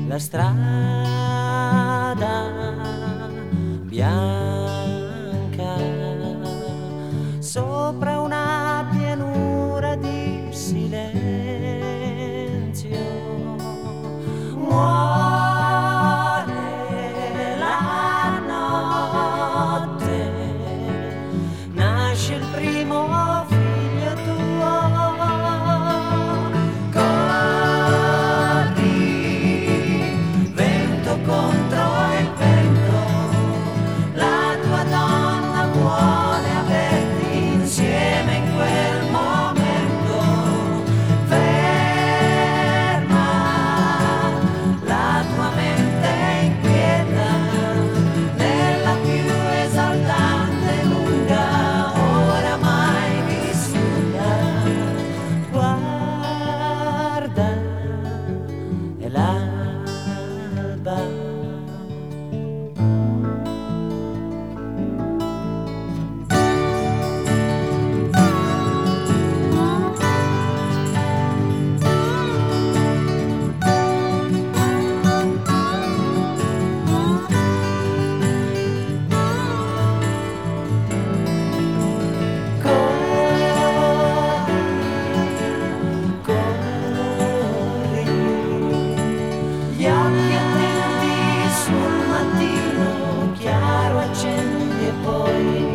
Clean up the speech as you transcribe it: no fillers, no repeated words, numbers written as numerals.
la strada bianca sopra una pianura di silenzio. Muore la notte, nasce il primo figlio tuo. Corri, vento contro il vento, la tua donna vuole averti insieme in quel momento. Ferma la tua mente inquieta, nella più esaltante lunga ora mai vissuta. Guarda, è l'alba. Corri, gli occhi attendi sul mattino chiaro, accendi e poi